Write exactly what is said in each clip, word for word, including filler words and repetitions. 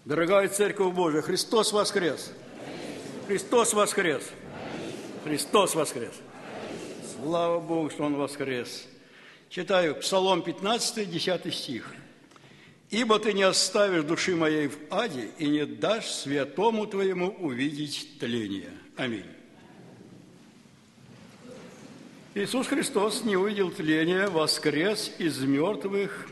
Дорогая Церковь Божия, Христос воскрес! Христос воскрес! Христос воскрес! Слава Богу, что Он воскрес! Читаю Псалом пятнадцатый, десятый стих. «Ибо Ты не оставишь души моей в аде и не дашь святому Твоему увидеть тление». Аминь. Иисус Христос не увидел тления, воскрес из мертвых.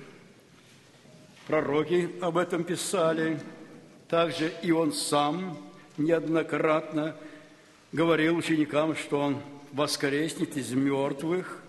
Пророки об этом писали. Также и Он сам неоднократно говорил ученикам, что Он воскреснет из мертвых.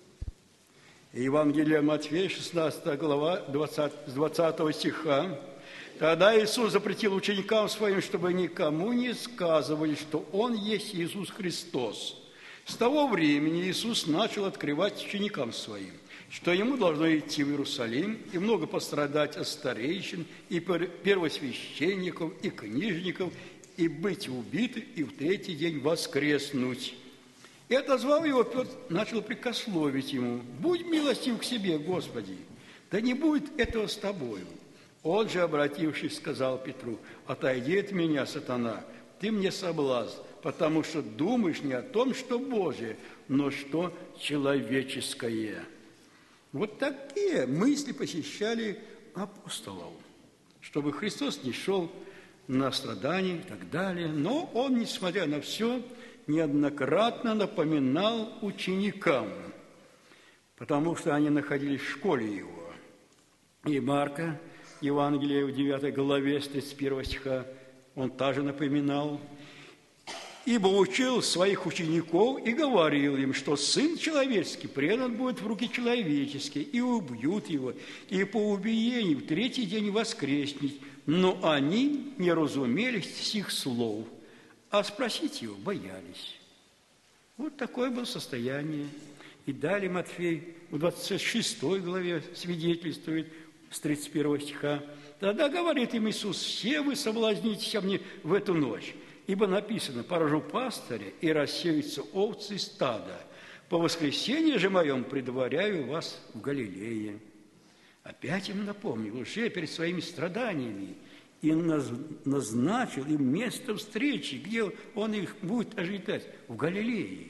И Евангелие Матфея, шестнадцатая глава, двадцатого стиха. «Тогда Иисус запретил ученикам Своим, чтобы никому не сказывали, что Он есть Иисус Христос. С того времени Иисус начал открывать ученикам Своим, что Ему должно идти в Иерусалим и много пострадать от старейшин и первосвященников и книжников, и быть убиты, и в третий день воскреснуть». И, отозвав его, Петр начал прикословить ему: «Будь милостив к себе, Господи, да не будет этого с тобою». Он же, обратившись, сказал Петру: «Отойди от меня, сатана, ты мне соблазн, потому что думаешь не о том, что Божие, но что человеческое». Вот такие мысли посещали апостолов, чтобы Христос не шел на страдания и так далее. Но Он, несмотря на все, неоднократно напоминал ученикам, потому что они находились в школе Его. И Марка, Евангелие в девятой главе, с тридцать первого стиха, он также напоминал: «Ибо учил своих учеников и говорил им, что Сын Человеческий предан будет в руки человеческие, и убьют Его, и по убиении в третий день воскреснет. Но они не разумели сих слов, а спросить Его боялись». Вот такое было состояние. И далее Матфей в двадцать шестой главе свидетельствует с тридцать первого стиха: «Тогда говорит им Иисус: все вы соблазнитесь об мне в эту ночь, ибо написано: поражу пастыря, и рассеются овцы стада. По воскресенье же моем предваряю вас в Галилее». Опять им напомнил уже перед своими страданиями и назначил им место встречи, где Он их будет ожидать, в Галилее.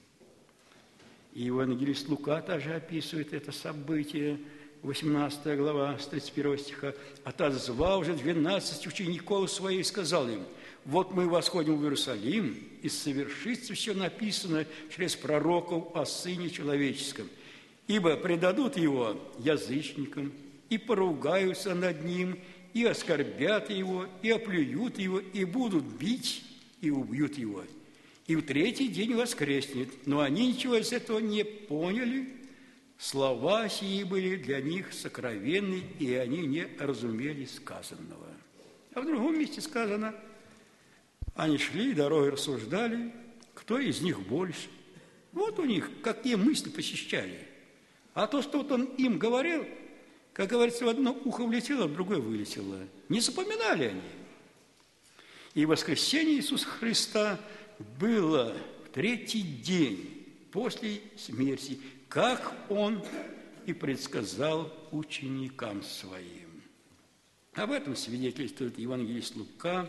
И евангелист Лука также описывает это событие, восемнадцатая глава, с тридцать первого стиха. «Отозвал же двенадцать учеников своих и сказал им: вот мы восходим в Иерусалим, и совершится все написано через пророков о Сыне Человеческом. Ибо предадут Его язычникам, и поругаются над Ним, и оскорбят Его, и оплюют Его, и будут бить, и убьют Его. И в третий день воскреснет». Но они ничего из этого не поняли. Слова сии были для них сокровенны, и они не разумели сказанного. А в другом месте сказано: они шли, дорогой рассуждали, кто из них больше. Вот у них какие мысли посещали. А то, что вот Он им говорил, как говорится, в одно ухо влетело, в другое вылетело. Не запоминали они. И воскресение Иисуса Христа было в третий день после смерти, как Он и предсказал ученикам Своим. Об этом свидетельствует евангелист Лука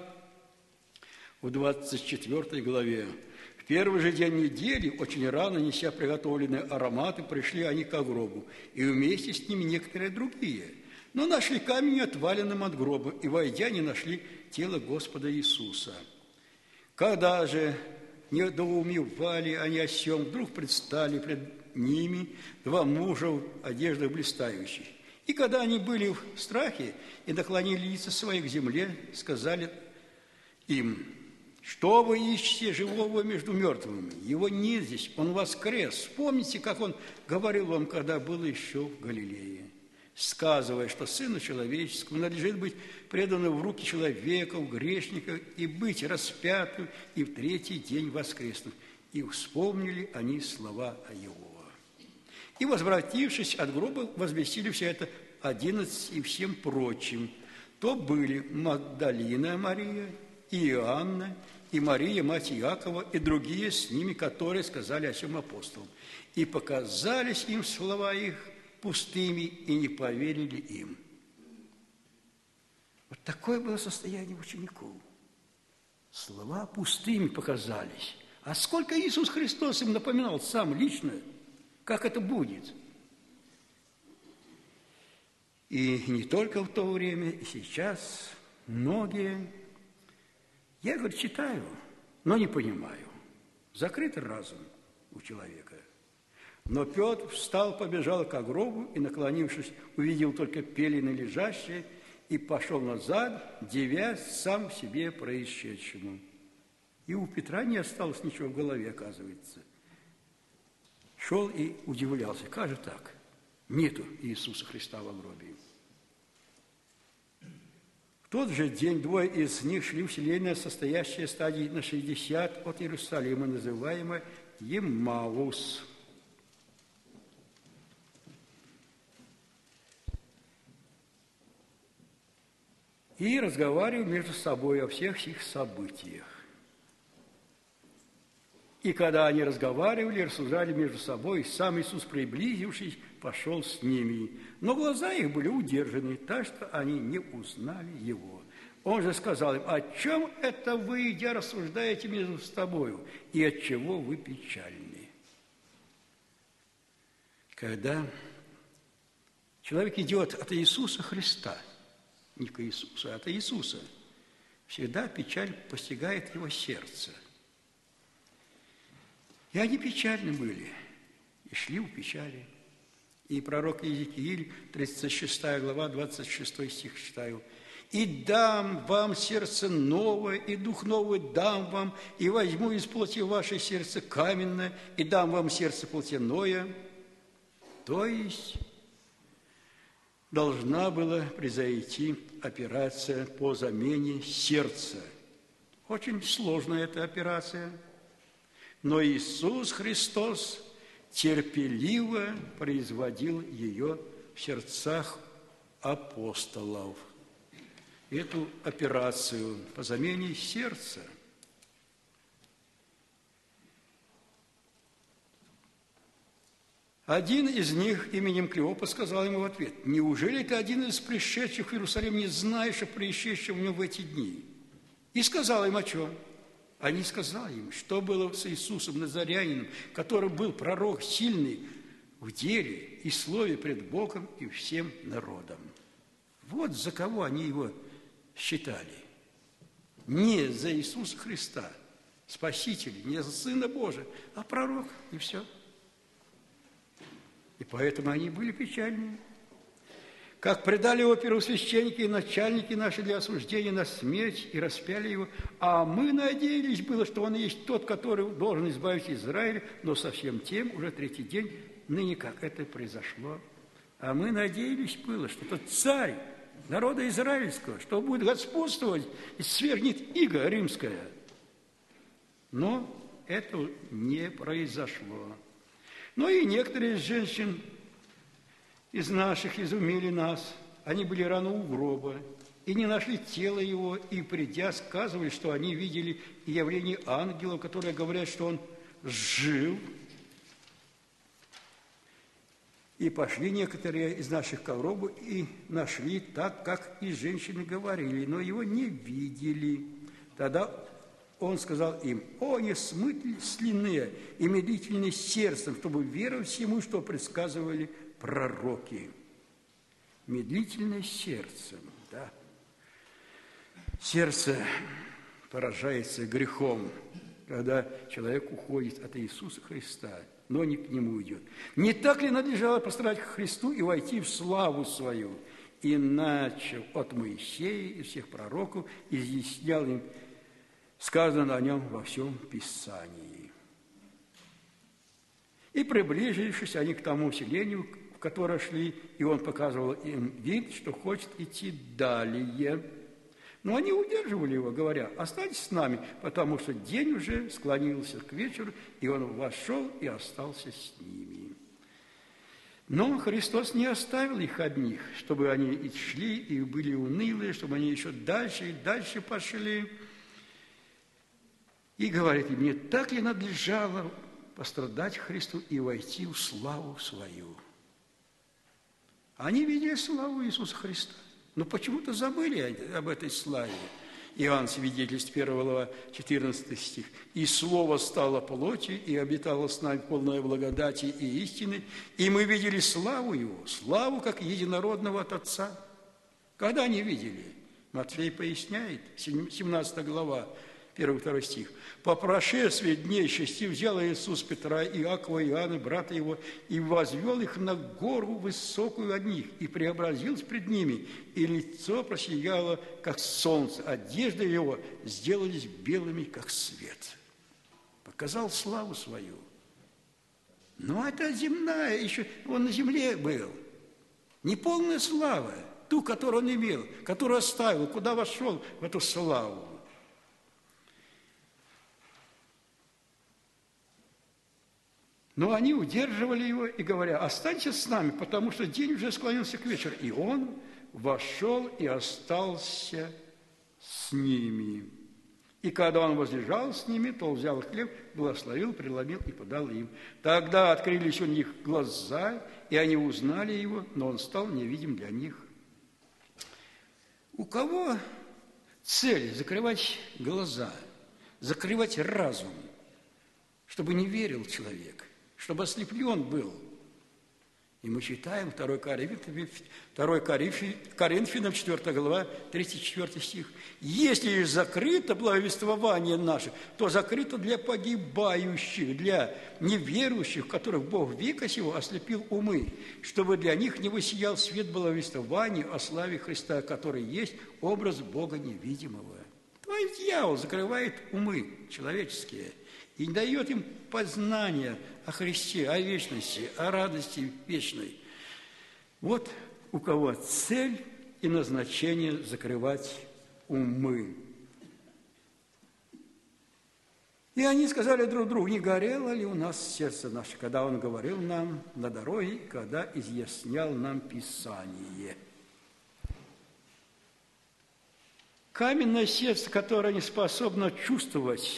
в двадцать четвёртой главе. «В первый же день недели, очень рано, неся приготовленные ароматы, пришли они к гробу, и вместе с ними некоторые другие. Но нашли камень отваленным от гроба, и, войдя, не нашли тело Господа Иисуса. Когда же недоумевали они о сем, вдруг предстали пред ними два мужа в одеждах блистающих. И когда они были в страхе и наклонили лица свои к земле, сказали им: что вы ищете живого между мертвыми? Его нет здесь, Он воскрес. Вспомните, как Он говорил вам, когда был еще в Галилее, сказывая, что Сыну Человеческому надлежит быть преданным в руки человеков, грешников, и быть распятым, и в третий день воскреснуть. И вспомнили они слова Его. И, возвратившись от гроба, возвестили все это одиннадцать и всем прочим. То были Магдалина Мария, и Иоанна, и Мария, мать Иакова, и другие с ними, которые сказали о сем апостолам. И показались им слова их пустыми, и не поверили им». Вот такое было состояние учеников. Слова пустыми показались. А сколько Иисус Христос им напоминал сам лично, как это будет. И не только в то время, и сейчас многие, я, говорю, читаю, но не понимаю. Закрытый разум у человека. Но Петр встал, побежал к гробу и, наклонившись, увидел только пелены лежащие и пошел назад, дивясь сам себе происшедшему. И у Петра не осталось ничего в голове, оказывается. Шел и удивлялся, как же так? Нету Иисуса Христа в гробе. В тот же день двое из них шли в селение, состоящее стадии на шестьдесят от Иерусалима, называемое Еммаус. И разговаривали между собой о всех их событиях. И когда они разговаривали, рассуждали между собой, сам Иисус, приблизившись, пошел с ними. Но глаза их были удержаны, так что они не узнали его. Он же сказал им: «О чем это вы, идя, рассуждаете между собою, и от чего вы печальны?» Когда человек идет от Иисуса Христа, не к Иисусу, а от Иисуса, всегда печаль постигает его сердце. И они печальны были, и шли в печали. И пророк Иезекииль, тридцать шестая глава, двадцать шестой стих читаю. «И дам вам сердце новое, и дух новый дам вам, и возьму из плоти ваше сердце каменное, и дам вам сердце плотяное». То есть должна была произойти операция по замене сердца. Очень сложная эта операция. Но Иисус Христос терпеливо производил ее в сердцах апостолов. Эту операцию по замене сердца. Один из них именем Клеопа сказал ему в ответ: «Неужели ты, один из пришедших в Иерусалим, не знаешь о происшедшем в нем в эти дни?» И сказал им о чем? Они сказали им, что было с Иисусом Назарянином, который был пророк сильный в деле и слове пред Богом и всем народом. Вот за кого они его считали. Не за Иисуса Христа, Спасителя, не за Сына Божия, а пророк, и все. И поэтому они были печальны. Как предали его первосвященники и начальники наши для осуждения на смерть и распяли его, а мы надеялись было, что он есть тот, который должен избавить Израиль, но совсем тем уже третий день, ныне как это произошло. А мы надеялись было, что тот царь народа израильского, что будет господствовать и свергнет иго римское. Но это не произошло. Но и некоторые из женщин из наших изумили нас. Они были рано у гроба и не нашли тело его, и, придя, сказывали, что они видели явление ангелов, которые говорят, что он жив. И пошли некоторые из наших к гробу и нашли так, как и женщины говорили, но его не видели. Тогда он сказал им: «О, несмысленные и медлительные сердцем, чтобы веровать всему, что предсказывали пророки». Медлительное сердцем, да. Сердце поражается грехом, когда человек уходит от Иисуса Христа, но не к Нему идет. Не так ли надлежало пострадать к Христу и войти в славу свою? Иначе от Моисея и всех пророков изъяснял им сказано о нем во всем Писании. И, приближившись они к тому селению, в которое шли, и он показывал им вид, что хочет идти далее. Но они удерживали его, говоря: «Останьтесь с нами», потому что день уже склонился к вечеру, и он вошел и остался с ними. Но Христос не оставил их одних, чтобы они и шли, и были унылые, чтобы они еще дальше и дальше пошли. И говорит им: «Не так ли надлежало пострадать Христу и войти в славу свою?» Они видели славу Иисуса Христа. Но почему-то забыли об этой славе. Иоанн свидетельствует, первая глава, четырнадцатый стих. «И Слово стало плотью, и обитало с нами полное благодати и истины, и мы видели славу Его, славу, как единородного от Отца». Когда они видели? Матфей поясняет, семнадцатая глава, первый-второй стих. «По прошествии дней шести взял Иисус Петра, Иакова и Иоанна, брата его, и возвел их на гору высокую от них, и преобразился пред ними, и лицо просияло, как солнце, одежды его сделались белыми, как свет». Показал славу свою. Но это земная, еще он на земле был. Неполная слава, ту, которую он имел, которую оставил, куда вошел в эту славу. Но они удерживали его и говоря: «Останься с нами, потому что день уже склонился к вечеру». И он вошел и остался с ними. И когда он возлежал с ними, то взял хлеб, благословил, преломил и подал им. Тогда открылись у них глаза, и они узнали его, но он стал невидим для них. У кого цель закрывать глаза, закрывать разум, чтобы не верил человек, чтобы ослеплен был? И мы читаем второе Коринфянам, четвёртая глава, тридцать четвёртый стих. «Если закрыто благовествование наше, то закрыто для погибающих, для неверующих, которых Бог века сего ослепил умы, чтобы для них не воссиял свет благовествования о славе Христа, который есть образ Бога невидимого». То есть дьявол закрывает умы человеческие и не дает им познания о Христе, о вечности, о радости вечной. Вот у кого цель и назначение закрывать умы. И они сказали друг другу: «Не горело ли у нас сердце наше, когда он говорил нам на дороге, когда изъяснял нам Писание?» Каменное сердце, которое не способно чувствовать,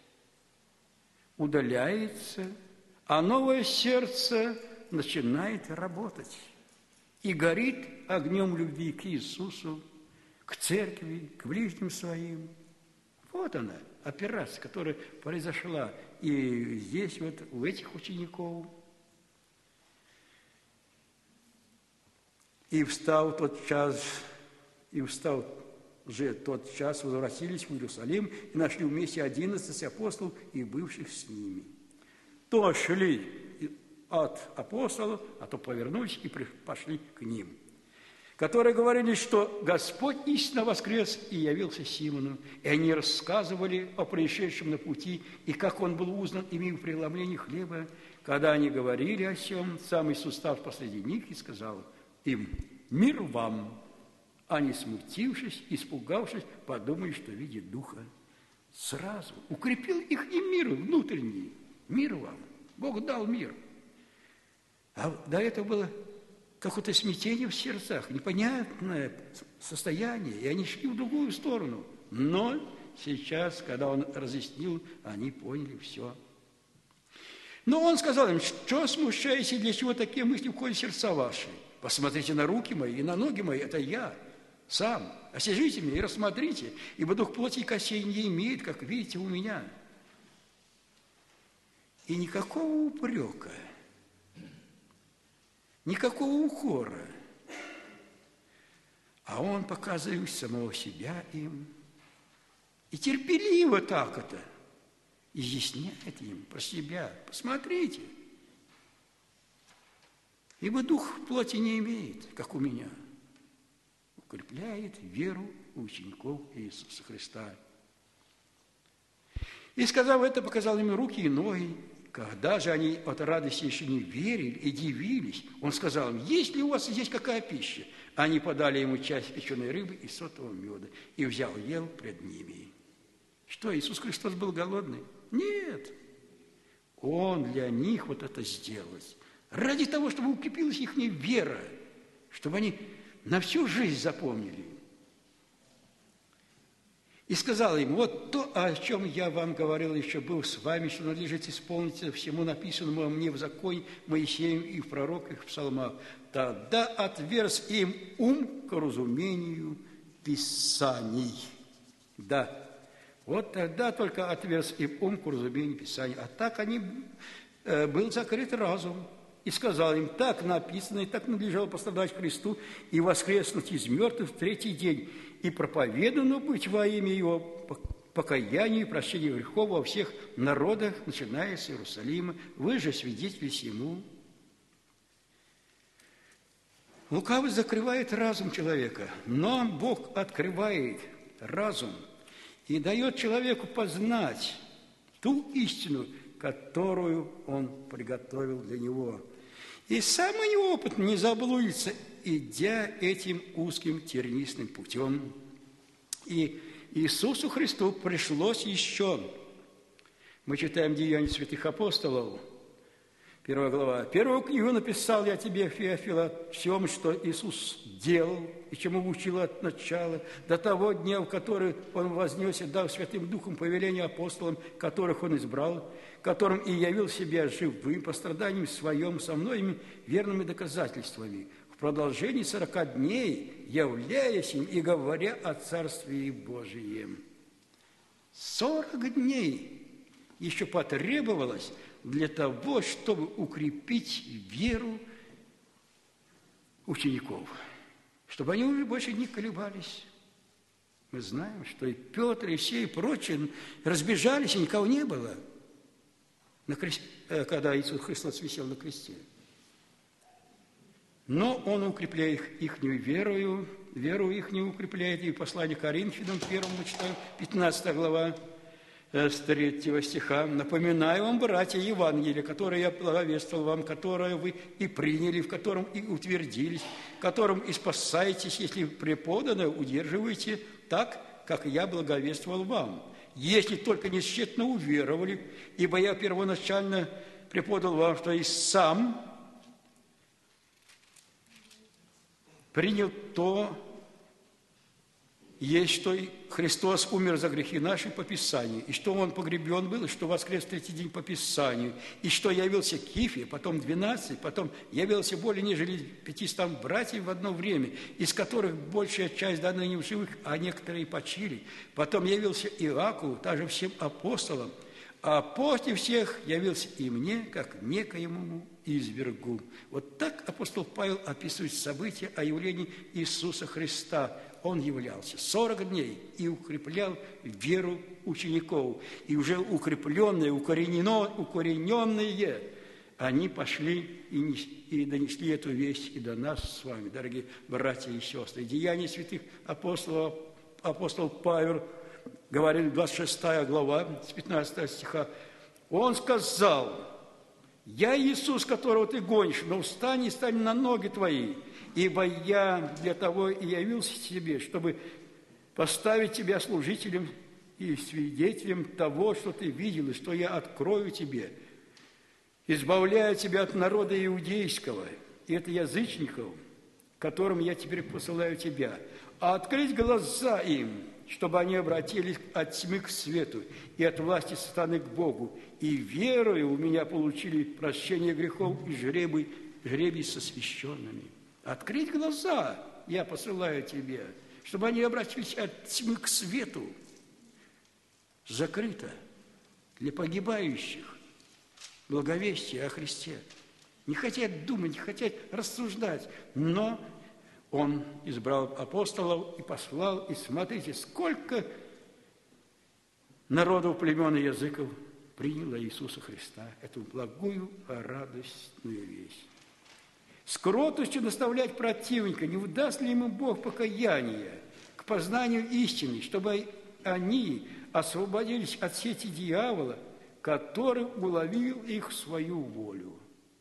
удаляется, а новое сердце начинает работать и горит огнем любви к Иисусу, к церкви, к ближним своим. Вот она, операция, которая произошла и здесь, вот у этих учеников. И встал тот час, и встал уже тот час, возвратились в Иерусалим и нашли вместе одиннадцать апостолов и бывших с ними. То шли от апостолов, а то повернулись и пошли к ним, которые говорили, что Господь истинно воскрес и явился Симону. И они рассказывали о происшедшем на пути, и как он был узнан ими в преломлении хлеба. Когда они говорили о сем, сам Иисус стал посреди них и сказал им: «Мир вам!» Они, смутившись, испугавшись, подумали, что видят Духа. Сразу укрепил их и мир внутренний. Мир вам. Бог дал мир. А до этого было какое-то смятение в сердцах, непонятное состояние, и они шли в другую сторону. Но сейчас, когда он разъяснил, они поняли все. Но он сказал им: «Что смущаетесь, для чего такие мысли входят в сердца ваши? Посмотрите на руки мои и на ноги мои, это я сам. Осяжите меня и рассмотрите, ибо дух плоти и костей не имеет, как видите у меня». И никакого упрека, никакого укора, а он показывает самого себя им. И терпеливо так это изъясняет им про себя. Посмотрите. Ибо дух плоти не имеет, как у меня. Укрепляет веру у учеников Иисуса Христа. И, сказав это, показал им руки и ноги. Когда же они от радости еще не верили и дивились, он сказал им: «Есть ли у вас здесь какая пища?» Они подали ему часть печеной рыбы и сотого меда, и взял, ел пред ними. Что, Иисус Христос был голодный? Нет. Он для них вот это сделал. Ради того, чтобы укрепилась их вера, чтобы они на всю жизнь запомнили. И сказал им: вот то, о чем я вам говорил, еще был с вами, что надлежит исполнить всему написанному мне в законе Моисеем и в пророках, и в псалмах. Тогда отверз им ум к разумению Писаний. Да, вот тогда только отверз им ум к разумению Писаний. А так они, э, был закрыт разум. И сказал им: так написано, и так надлежало пострадать Христу и воскреснуть из мертвых в третий день, и проповедано быть во имя Его покаянию и прощению грехов во всех народах, начиная с Иерусалима. Вы же свидетели сему. Лукавый закрывает разум человека, но Бог открывает разум и дает человеку познать ту истину, которую Он приготовил для него. И самый неопытный не заблудится, идя этим узким тернистым путем. И Иисусу Христу пришлось еще, мы читаем Деяния святых апостолов, первая глава. Первую книгу написал я тебе, Феофил, о всем, что Иисус делал и чему учил от начала, до того дня, в который Он вознесся, дав Святым Духом повеление апостолам, которых Он избрал, которым и явил себя живым по страданиям своим со многими верными доказательствами, в продолжении сорока дней, являясь им и говоря о Царстве Божием. Сорок дней еще потребовалось для того, чтобы укрепить веру учеников, чтобы они уже больше не колебались. Мы знаем, что и Петр, и все, и прочие разбежались, и никого не было, на крест... когда Иисус Христос висел на кресте. Но Он укрепляет их ихнюю верою, веру их не укрепляет. И в послании к Коринфянам, первому мы читаем, пятнадцатая глава, с третьего стиха. «Напоминаю вам, братья, Евангелие, которое я благовествовал вам, которое вы и приняли, в котором и утвердились, в котором и спасаетесь, если преподанное удерживаете так, как я благовествовал вам. Если только не тщетно уверовали, ибо я первоначально преподал вам, что и сам принял то, есть, что Христос умер за грехи наши по Писанию, и что Он погребен был, и что воскрес в третий день по Писанию, и что явился Кифе, потом двенадцать, потом явился более нежели пятистам братьев в одно время, из которых большая часть до ныне в живых, а некоторые почили. Потом явился Иакову, также всем апостолам, а после всех явился и мне, как некоему извергу». Вот так апостол Павел описывает события о явлении Иисуса Христа. Он являлся сорок дней и укреплял веру учеников. И уже укрепленные, укоренено, укорененные, они пошли и, не, и донесли эту весть и до нас с вами, дорогие братья и сестры. Деяния святых апостолов, апостол Павел говорит, двадцать шестая глава, с пятнадцатого стиха, он сказал: «Я Иисус, которого ты гонишь, но встань и стань на ноги твои, ибо я для того и явился тебе, чтобы поставить тебя служителем и свидетелем того, что ты видел, и что я открою тебе, избавляя тебя от народа иудейского, и это язычников, которым я теперь посылаю тебя, а открыть глаза им, чтобы они обратились от тьмы к свету и от власти сатаны к Богу, и верою у меня получили прощение грехов и жребий, жребий со священными». Открыть глаза я посылаю тебе, чтобы они обратились от тьмы к свету. Закрыто для погибающих благовестие о Христе. Не хотят думать, не хотят рассуждать, но Он избрал апостолов и послал, и смотрите, сколько народов, племен и языков приняло Иисуса Христа, эту благую, радостную весть. С кротостью наставлять противника, не удаст ли ему Бог покаяние к познанию истины, чтобы они освободились от сети дьявола, который уловил их в свою волю.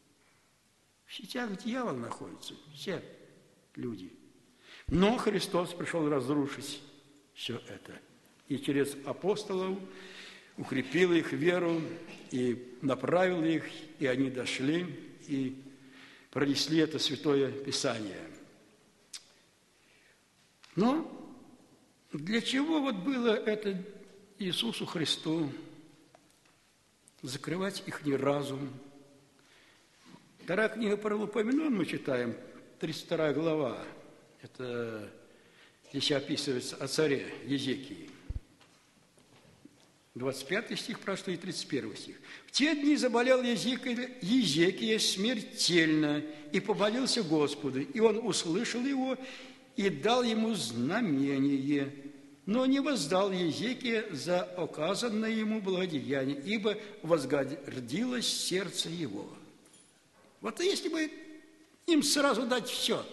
В сетях дьявол находится, все люди. Но Христос пришел разрушить все это. И через апостолов укрепил их веру, и направил их, и они дошли, и пронесли это Святое Писание. Но Для чего вот было это Иисусу Христу закрывать их разум? Вторая книга Паралипоменон мы читаем, тридцать вторая глава. Это здесь описывается о царе Езекии. двадцать пятый стих прошел и тридцать первый стих. «В те дни заболел Езекия, Езекия смертельно, и помолился Господу, и он услышал его и дал ему знамение, но не воздал Езекия за оказанное ему благодеяние, ибо возгордилось сердце его». Вот если бы им сразу дать все.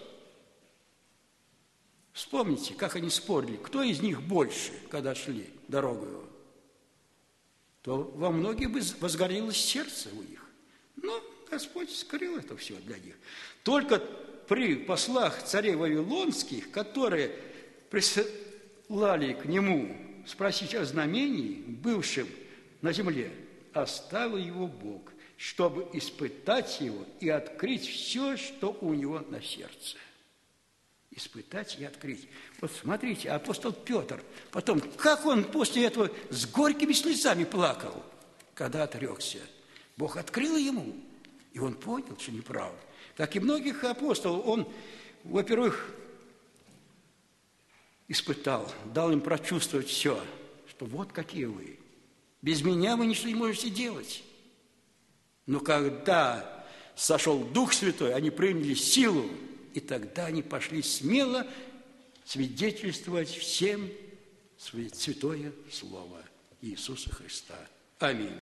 Вспомните, как они спорили, кто из них больше, когда шли дорогою, то во многих бы возгорелось сердце у них. Но Господь скрыл это все для них. Только при послах царей вавилонских, которые присылали к нему спросить о знамении, бывшем на земле, оставил его Бог, чтобы испытать его и открыть все, что у него на сердце. Испытать и открыть. Вот смотрите, апостол Петр, потом, как он после этого с горькими слезами плакал, когда отрекся. Бог открыл ему, и он понял, что неправда. Как и многих апостолов, он, во-первых, испытал, дал им прочувствовать все, что вот какие вы. Без меня вы ничего не можете делать. Но когда сошел Дух Святой, они приняли силу, и тогда они пошли смело свидетельствовать всем святое Слово Иисуса Христа. Аминь.